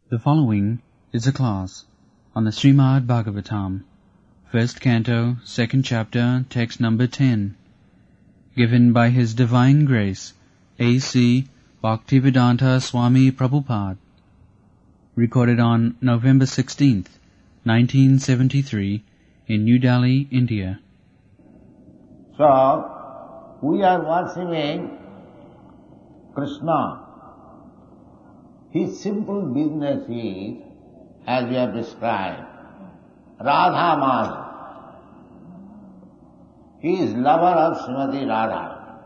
The following is a class on the Srimad Bhagavatam, first canto, second chapter, text number 10, given by His Divine Grace, A.C. Bhaktivedanta Swami Prabhupada, recorded on November 16th, 1973, in New Delhi, India. So, we are worshipping Krishna. His simple business is, as we have described, Radha Madhav. He is lover of Srimati Radha.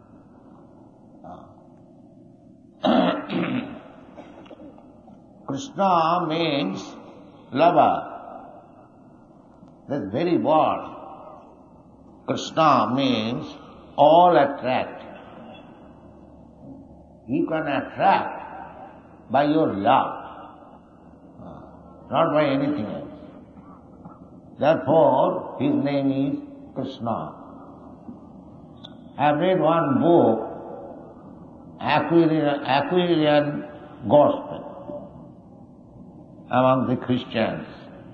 Krishna means lover. That very word. Krishna means all attract. You can attract by your love, not by anything else. Therefore, his name is Krishna. I have read one book, Aquarian Gospel, among the Christians.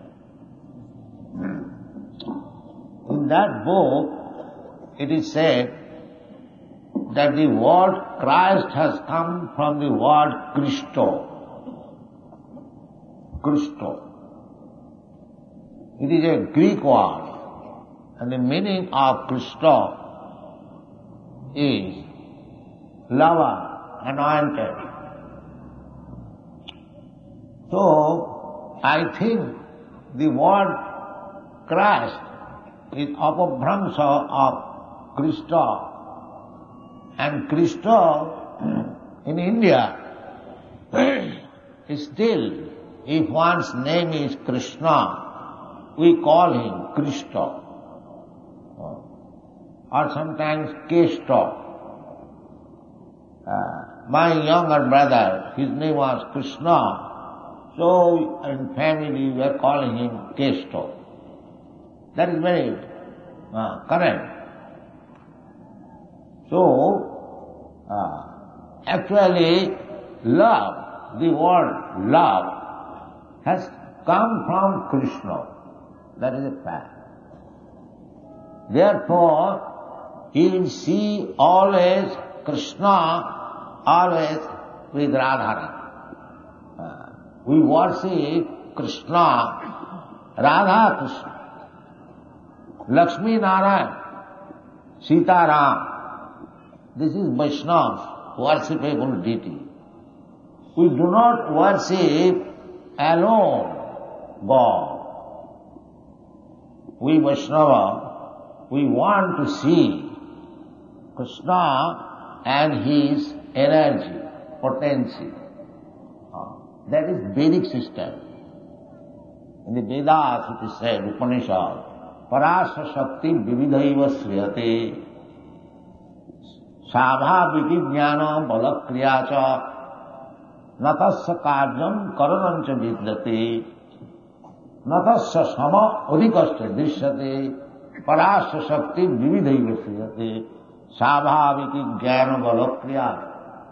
In that book, it is said that the word Christ has come from the word Christo. Christo. It is a Greek word, and the meaning of Christo is lover, anointed. So, I think the word Christ is apabhramsa of Christo. And Krishna in India is still, if one's name is Krishna, we call him Krishna. Or sometimes Keshta. My younger brother, his name was Krishna, so in family we are calling him Keshta. That is very correct. So, actually, love, the word love, has come from Krishna. That is a fact. Therefore, he will see always Krishna, always with Radharani. We worship Krishna, Radha Krishna, Lakshmi Narayan, Sita Ram. This is Vaishnava, worshipable deity. We do not worship alone God. We Vaishnava, we want to see Krishna and his energy, potency. That is Vedic system. In the Vedas it is said, Upanishad, Parasya Shakti Vividhaiva Sriyate Sabhaviti jnana balakriya cha natasya karyam karanancha vidyate natasya sama adhikasya drishyate parasya shakti vividhaiva sriyate sabhaviti jnana balakriya.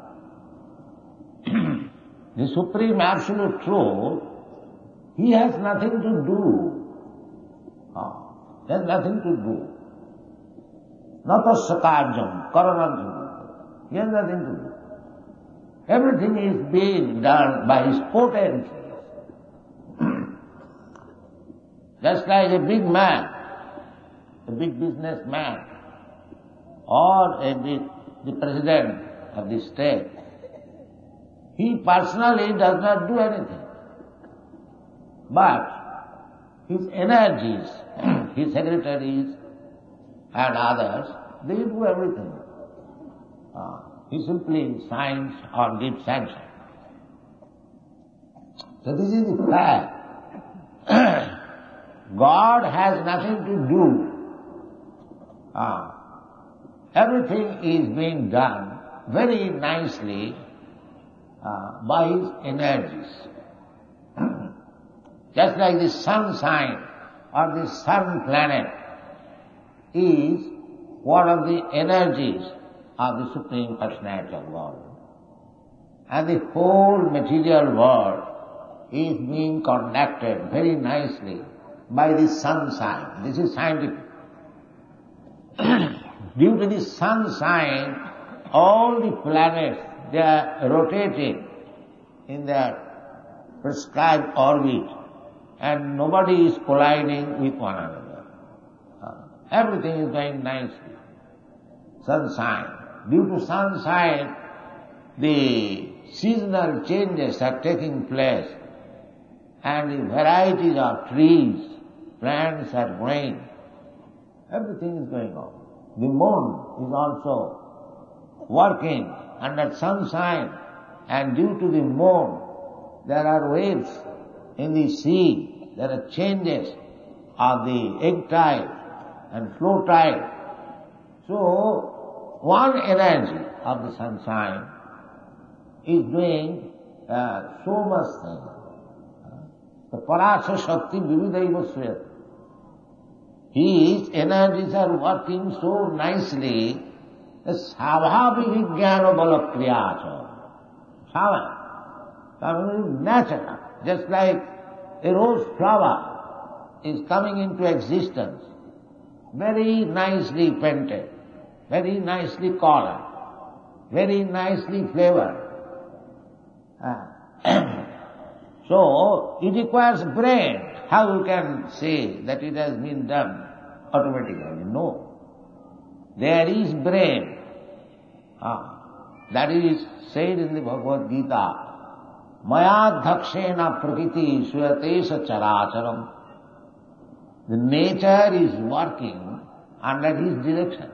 The Supreme Absolute Truth, he has nothing to do. He has nothing to do. Natasya karyam, karanancha. He has nothing to do. Everything is being done by his potency. Just like a big man, a big businessman, or the president of the state, he personally does not do anything. But his energies, his secretaries, and others, they do everything. He simply signs or gives sanction. So this is the fact. God has nothing to do. Everything is being done very nicely by his energies. Just like the sun sign or the sun planet is one of the energies of the Supreme Personality of God. And the whole material world is being conducted very nicely by the sunshine. This is scientific. Due to the sunshine, all the planets, they are rotating in their prescribed orbit, and nobody is colliding with one another. Everything is going nicely. Sunshine. Due to sunshine, the seasonal changes are taking place, and the varieties of trees, plants are growing. Everything is going on. The moon is also working under sunshine, and due to the moon, there are waves in the sea, there are changes of the egg tide and flow tide. So, one energy of the sunshine is doing so much thing. The Parasa Shakti Vividaiva Swayat. His energies are working so nicely that Savhavi Vijnana Bala Kriyacha. Savhavi, natural. Just like a rose flower is coming into existence, very nicely painted, very nicely colored, very nicely flavored. So, it requires brain. How you can say that it has been done automatically? No. There is brain. That is said in the Bhagavad Gita. Maya dhakshena prakriti suyatesha characharam. The nature is working under his direction.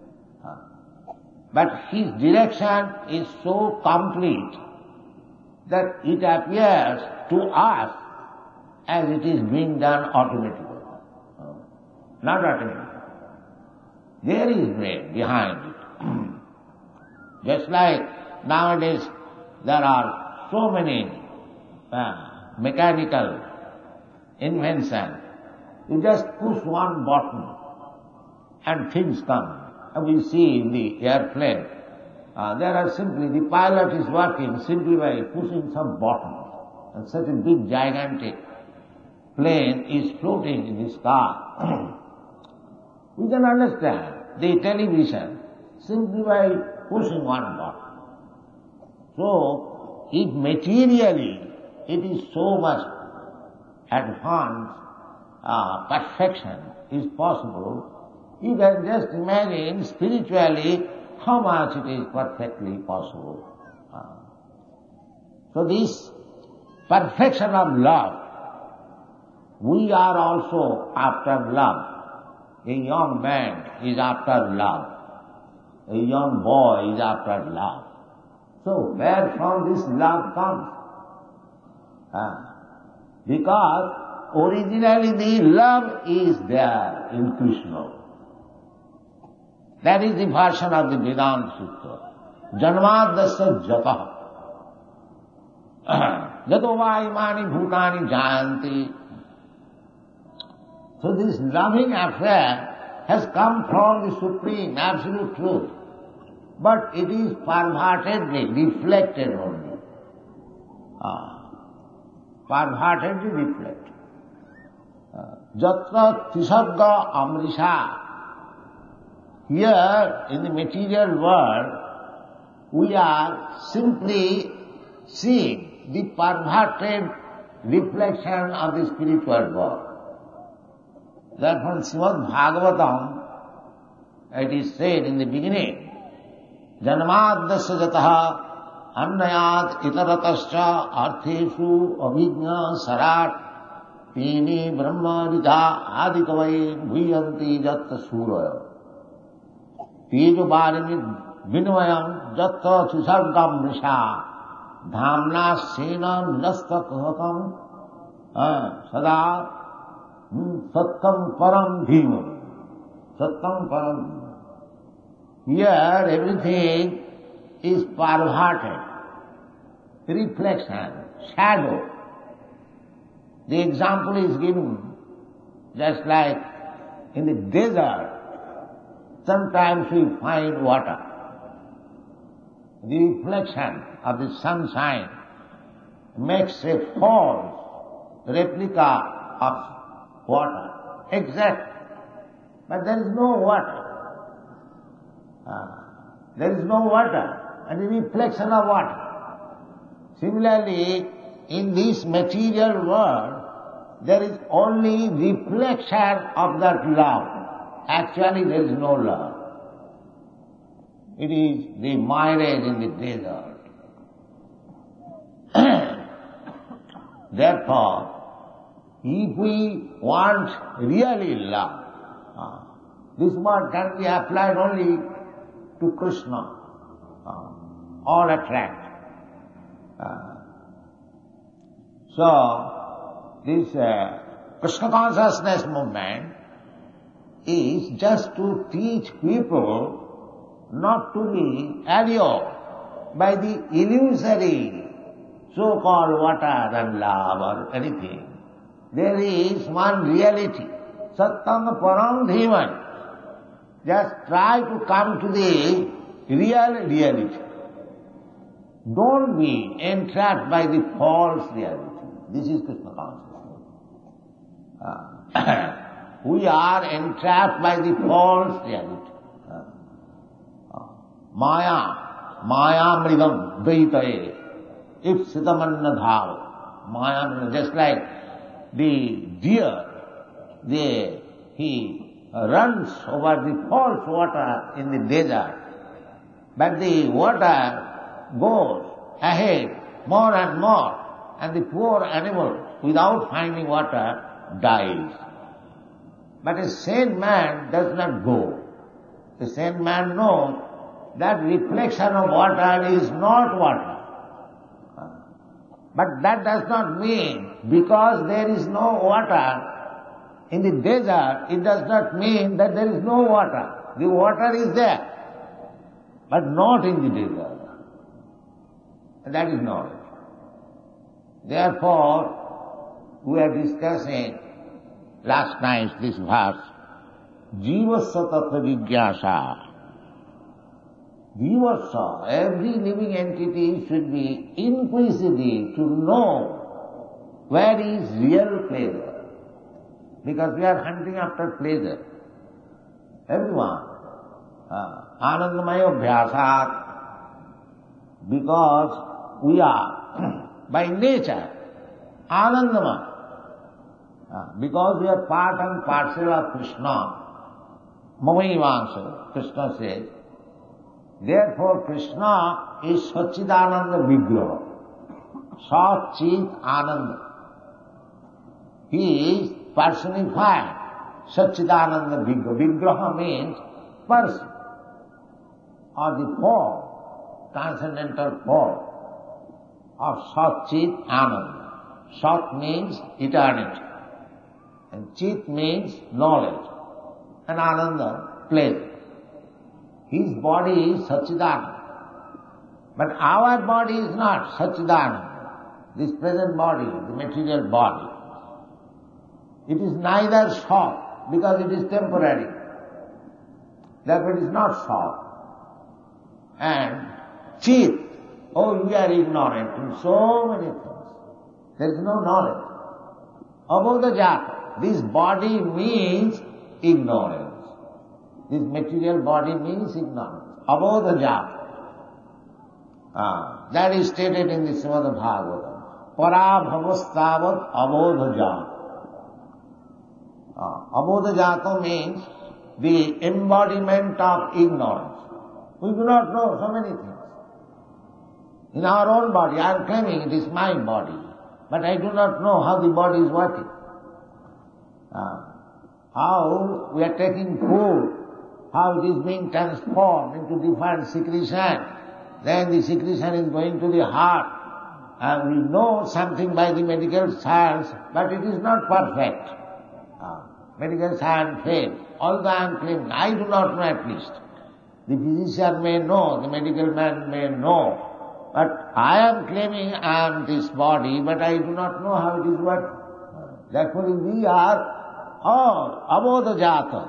But his direction is so complete that it appears to us as it is being done automatically. Not automatically. There is brain behind it. Just like nowadays there are so many mechanical inventions. You just push one button and things come. And we see in the airplane, there are simply, the pilot is working simply by pushing some button. And such a big, gigantic plane is floating in the sky. We can understand the television simply by pushing one button. So, if materially it is so much advanced, perfection is possible, you can just imagine spiritually how much it is perfectly possible. So this perfection of love, we are also after love. A young man is after love. A young boy is after love. So where from this love comes? Because originally the love is there in Krishna. That is the version of the Vedanta Sutta. Janmadasya jataha. Jato va imani bhutani jayanti. So this loving affair has come from the Supreme Absolute Truth. But it is pervertedly reflected only. Pervertedly reflected. Jatra tisagga amrisha. Here, in the material world, we are simply seeing the perverted reflection of the spiritual world. Therefore, in Srimad Bhagavatam, it is said in the beginning, Janmadasya jataha annayat itaratascha artheshu abhijna sarat pini brahma ridha adikavai bhuyanti jatta suraya. Tejo bharimi vinvayam jatta susargam risha dhamna sena nasta kahakam sada satkam param dhima. Satkam param. Here everything is perverted. Reflection, shadow. The example is given just like in the desert. Sometimes we find water. The reflection of the sunshine makes a false replica of water, exact. But there is no water. There is no water, and a reflection of water. Similarly, in this material world, there is only reflection of that love. Actually, there is no love. It is the mirage in the desert. Therefore, if we want really love, this word can be applied only to Krishna. All attract. So, this Krishna consciousness movement is just to teach people not to be allured by the illusory so-called water and love or anything. There is one reality, Satyam Param Dhiman. Just try to come to the real reality. Don't be entrapped by the false reality. This is Krishna consciousness. We are entrapped by the false reality. Maya mridam dvaitaye, ipsitamanna dhav. Maya, just like the deer, he runs over the false water in the desert, but the water goes ahead more and more, and the poor animal, without finding water, dies. But a sane man does not go. A sane man knows that reflection of water is not water. But that does not mean, because there is no water in the desert, it does not mean that there is no water. The water is there, but not in the desert. And that is knowledge. Therefore, we are discussing last night this verse, Jivasya tattva jigyasa. Jivasya, every living entity should be inquisitive to know where is real pleasure. Because we are hunting after pleasure. Everyone. Anandamaya abhyasat. Because we are by nature Anandamaya. Because we are part and parcel of Krishna. Mamaivansha, Krishna says. Therefore Krishna is Satchidananda Vigraha. Sat Chit Ananda. He is personified. Satchidananda Vigraha. Vigraha means person or the form, transcendental form of Sat Chit Ananda. Sat means eternity, and Chit means knowledge, and Ananda, pleasure. His body is Satchidananda, but our body is not Satchidananda. This present body, the material body, it is neither Sat, because it is temporary, therefore it is not Sat, and Chit, oh, we are ignorant in so many things. There is no knowledge. Abodha jata, this body means ignorance. This material body means ignorance. Abodha jata. That is stated in the Srimad Bhagavatam. Parabhavastavat abodha jata. Abodha jata means the embodiment of ignorance. We do not know so many things. In our own body, I am claiming it is my body, but I do not know how the body is working. How we are taking food, how it is being transformed into different secretion. Then the secretion is going to the heart. And we know something by the medical science, but it is not perfect. Medical science fails. Although I am claiming, I do not know at least. The physician may know, the medical man may know. But I am claiming I am this body, but I do not know how it is working. Therefore we are all abodha jata.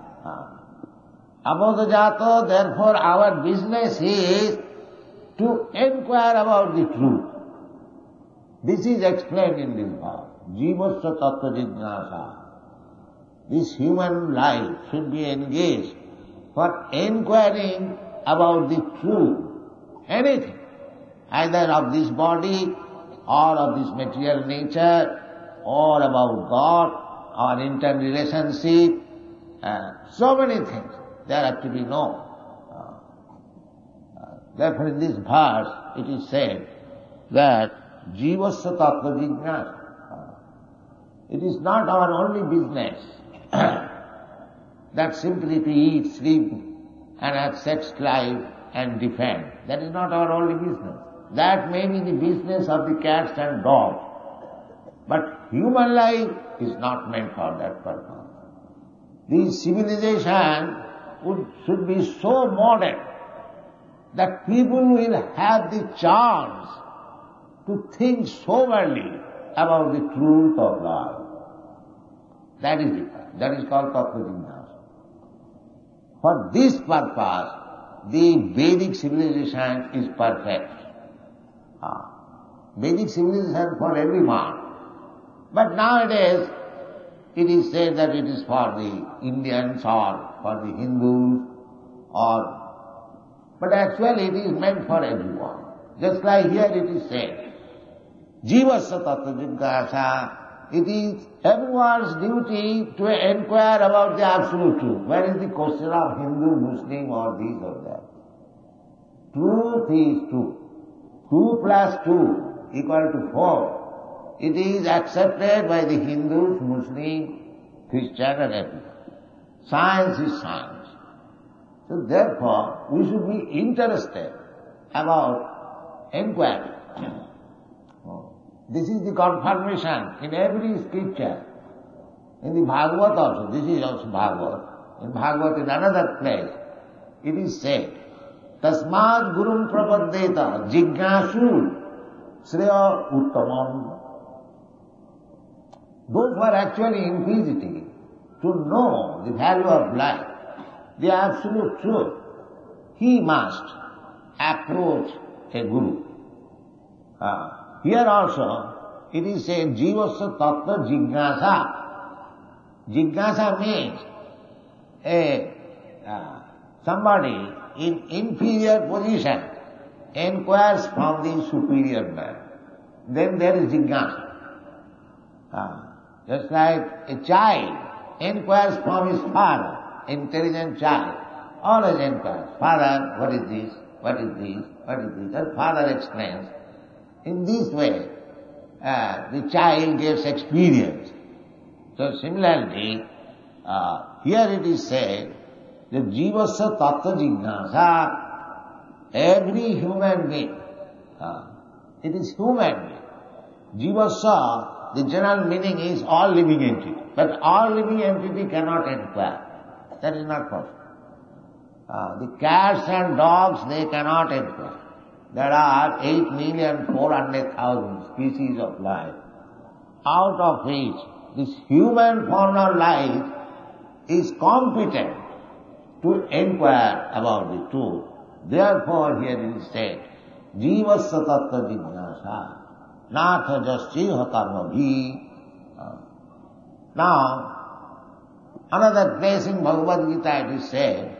Abodha jata, therefore our business is to inquire about the truth. This is explained in this verse. Jivasya tattva jignasa. This human life should be engaged for inquiring about the truth, anything, either of this body or of this material nature or about God or interrelationship, so many things there have to be known. Therefore in this verse it is said that Jivasya tattva jignasa. It is not our only business that simply to eat, sleep and have sex life and defend. That is not our only business. That may be the business of the cats and dogs. But human life is not meant for that purpose. The civilization should be so modern that people will have the chance to think soberly about the truth of life. That is it. That is called tattva jignasa. For this purpose, the Vedic civilization is perfect. Vedic civilization for everyone. But nowadays, it is said that it is for the Indians or for the Hindus but actually it is meant for everyone. Just like here it is said, Jivasya tattva jignasa. It is everyone's duty to inquire about the absolute truth. Where is the question of Hindu, Muslim or this or that? Truth is truth. 2 plus 2 equal to 4. It is accepted by the Hindus, Muslim, Christian and everyone. Science is science. So therefore, we should be interested about inquiry. This is the confirmation in every scripture. In the Bhagavad also, this is also Bhagavad. In Bhagavad in another place, it is said, Tasmad Gurum Prapaddeta Jignasu Sreya Uttamam. Those who are actually inquisitive to know the value of life, the absolute truth, he must approach a guru. Here also, it is said, Jivasya tattva jignasa. Jignasa means somebody in inferior position inquires from the superior man. Then there is jignasa. Just like a child inquires from his father, intelligent child, always inquires, Father, what is this? What is this? What is this? And father explains. In this way, the child gets experience. So similarly, here it is said that Jivasya tattva jignasa, every human being, it is human being. Jivasya, the general meaning is all living entity. But all living entity cannot inquire. That is not possible. The cats and dogs, they cannot inquire. There are 8,400,000 species of life, out of which this human form of life is competent to inquire about the truth. Therefore here it is said, Jivasya tattva jignasa, natha jasya karmabhi. Now, another place in Bhagavad Gita it is said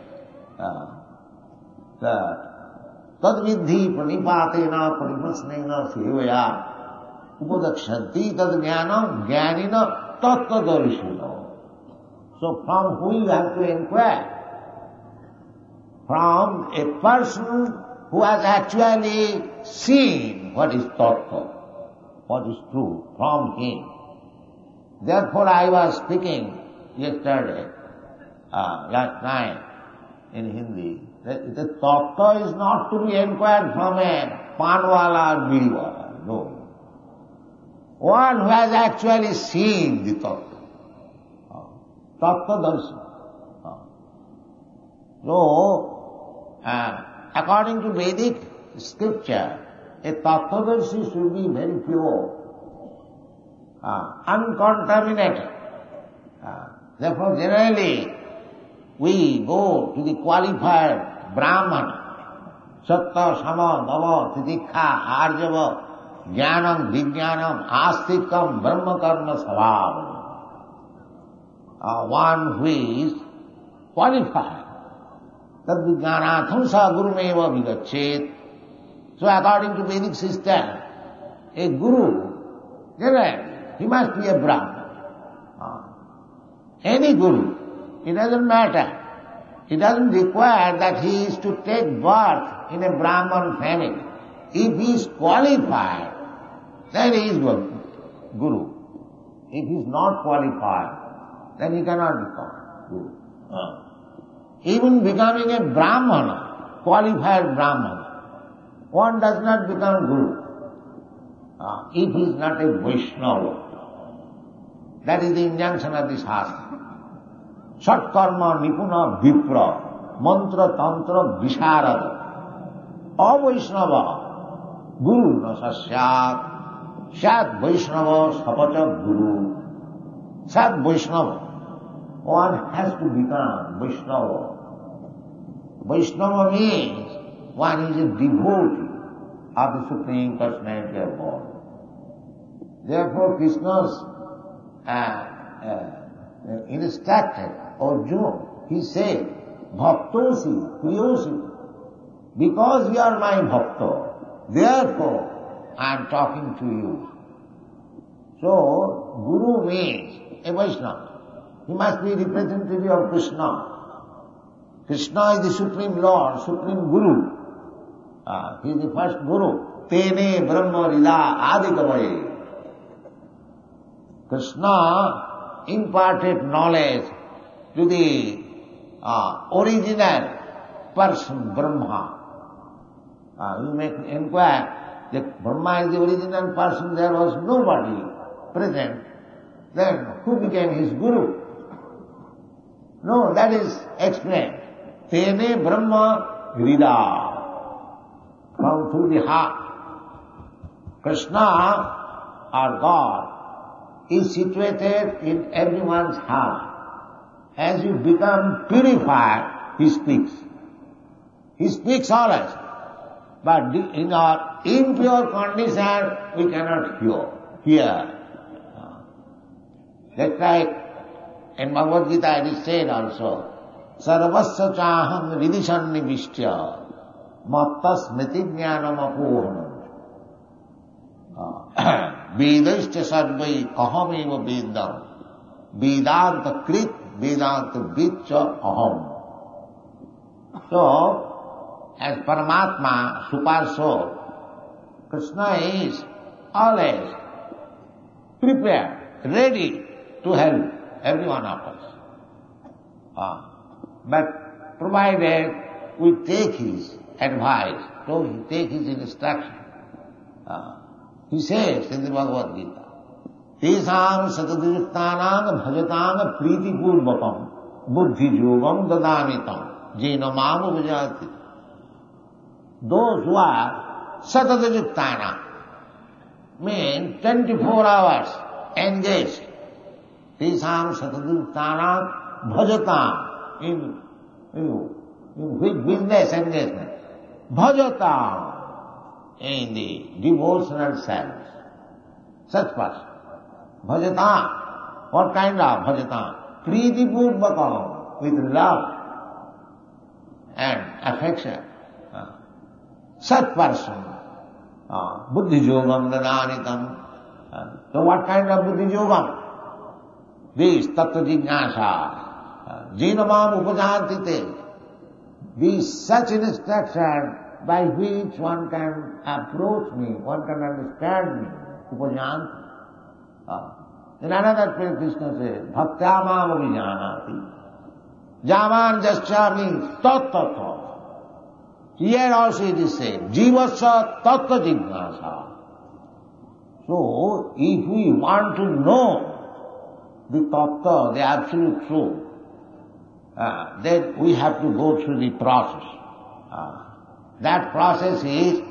that Tadvidhi pranipatena pariprasnena sevaya upadakshanti tad jnanam jnanina tattvadarshino. So from who you have to inquire? From a person who has actually seen what is tattva, what is true, from him. Therefore I was speaking yesterday, last night in Hindi, the tattva is not to be inquired from a panwala or biriwala, no. One who has actually seen the tattva, tattva-darshi. So, according to Vedic scripture, a tattva-darshi should be very pure, uncontaminated. Therefore, generally, we go to the qualified Brahman, Satta, Sama, Dava, Titikha, Arjava, jnanam, vijnanam, astikam, brahma karma sabhavam. One who is qualified. Tad vijnanatham sa gurumeva vigachet. So according to Vedic system, a guru, he must be a Brahman. Any guru, it doesn't matter. It doesn't require that he is to take birth in a Brahman family. If he is qualified, then he is guru. If he is not qualified, then he cannot become guru. Even becoming a Brahmana, qualified Brahmana, one does not become guru if he is not a Vaishnava. That is the injunction of the Shastra. Sat karma nipuna vipra, mantra tantra visharada. Avaishnava, guru na sasyat, sat Vaishnava sapacha guru. Sat Vaishnava, one has to become Vaishnava. Vaishnava means one is a devotee of the Supreme Personality of God. Therefore Krishna's instructed Arjuna, he said, Bhaktosi, Priyosi, because you are my Bhakta, therefore I am talking to you. So, Guru means a Vaishnava. He must be representative of Krishna. Krishna is the Supreme Lord, Supreme Guru. He is the first Guru. Tene Brahma Rida Adikavaye. Krishna imparted knowledge to the original person, Brahma. You may inquire that Brahma is the original person, there was nobody present. Then who became his Guru? No, that is explained. Tene Brahma Rida. From through the heart. Krishna or God is situated in everyone's heart. As you become purified, he speaks. He speaks always. But in our impure condition, we cannot hear. That's like in Bhagavad Gita it is said also, Sarvasya chaham vidishan nivishya matta smriti jnanam apohanam. Vedaischa sarvai ahameva vedam vedanta krit vedanta vidcha aham. So, as Paramatma, Super Soul, Krishna is always prepared, ready to help every one of us. But provided we take his advice, so take his instruction. He says in the Bhagavad Gita, Tesam satadayuktanam bhajatam priti purvakam buddhi yogam dadamitam jena mamu vijati. Those who are satadayuktanam mean 24 hours engaged. Tesam satadayuktanam bhajatam in which business engagement? Bhajatam in the devotional service. Such person. Bhajatam. What kind of bhajatam? Priti purvakam, with love and affection. Such person. Buddhi yogam dadanitam. So what kind of buddhi yogam? This tattva jignasa. Jinamam upajantite. This such instruction by which one can approach me, one can understand me, upajanti. In another place Krishna says, bhaktyamam avijanati, jaman jasyami tattva. Here also it is said, jivasya tattva jignasa. So, if we want to know the tattva, the absolute truth, then we have to go through the process. That process is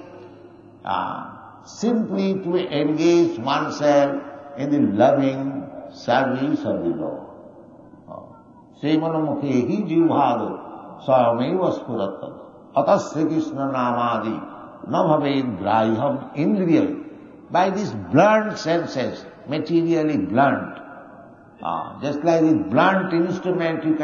simply to engage oneself in the loving service of the Lord. Sevanamukhehi jivhado swayameva spuratta atas Sri Krishna namadi na bhaved graham indriyam by these blunt senses, materially blunt. Just like this blunt instrument, you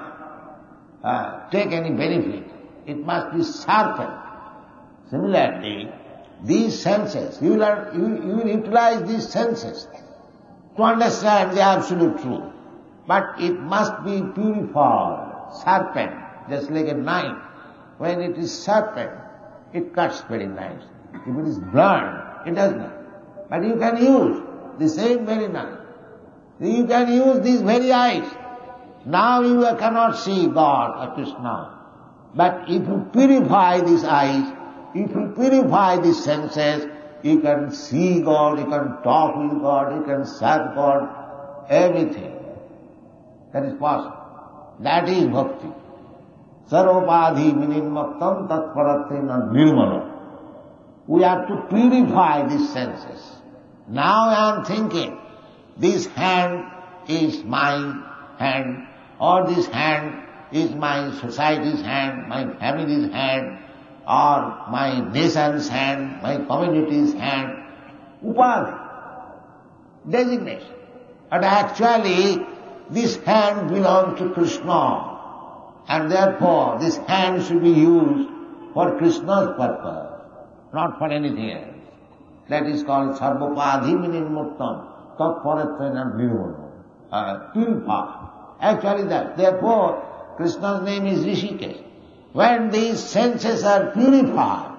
cannot take any benefit. It must be sharpened. Similarly, these senses, you will utilize these senses to understand the absolute truth. But it must be purified, sharpened, just like a knife. When it is sharpened, it cuts very nicely. If it is blunt, it does not. But you can use the same very knife. You can use these very eyes. Now you cannot see God or Krishna. But if you purify these eyes, if you purify these senses, you can see God, you can talk with God, you can serve God, everything. That is possible. That is bhakti. Sarvopadhi vinimmaktam tatparatena nirmala. We have to purify these senses. Now I am thinking, this hand is my hand, or this hand is my society's hand, my family's hand, or my nation's hand, my community's hand. Upadhi, designation. But actually, this hand belongs to Krishna, and therefore this hand should be used for Krishna's purpose, not for anything else. That is called sarvopadhi vinimuktam tatparatena nirmala. Purify. Actually that. Therefore, Krishna's name is Rishikesh. When these senses are purified,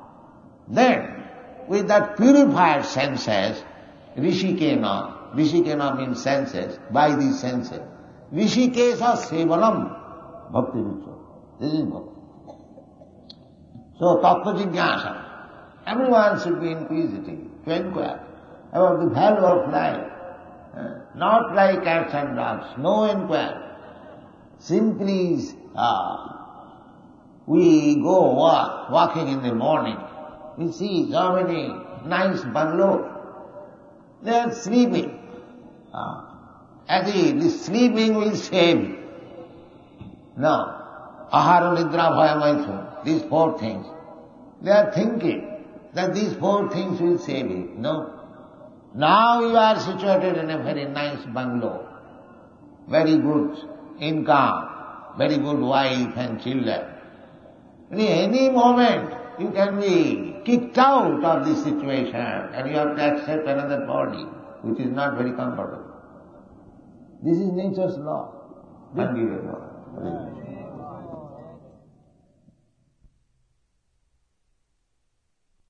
then with that purified senses, Rishikena means senses, by these senses. Rishikesha sevanam bhakti rucha. This is bhakti. So, tattva jignasa. Everyone should be inquisitive, to inquire about the value of life. Not like cats and dogs, no inquiry. Simply, we go walking in the morning. We see so many nice bungalows. They are sleeping. As if the sleeping will save you. No. Ahara, nidra, bhaya, maithun. These four things. They are thinking that these four things will save you. No. Now you are situated in a very nice bungalow. Very good income. Very good wife and children. In any moment you can be kicked out of this situation and you have to accept another body which is not very comfortable. This is nature's law. Ungiven law.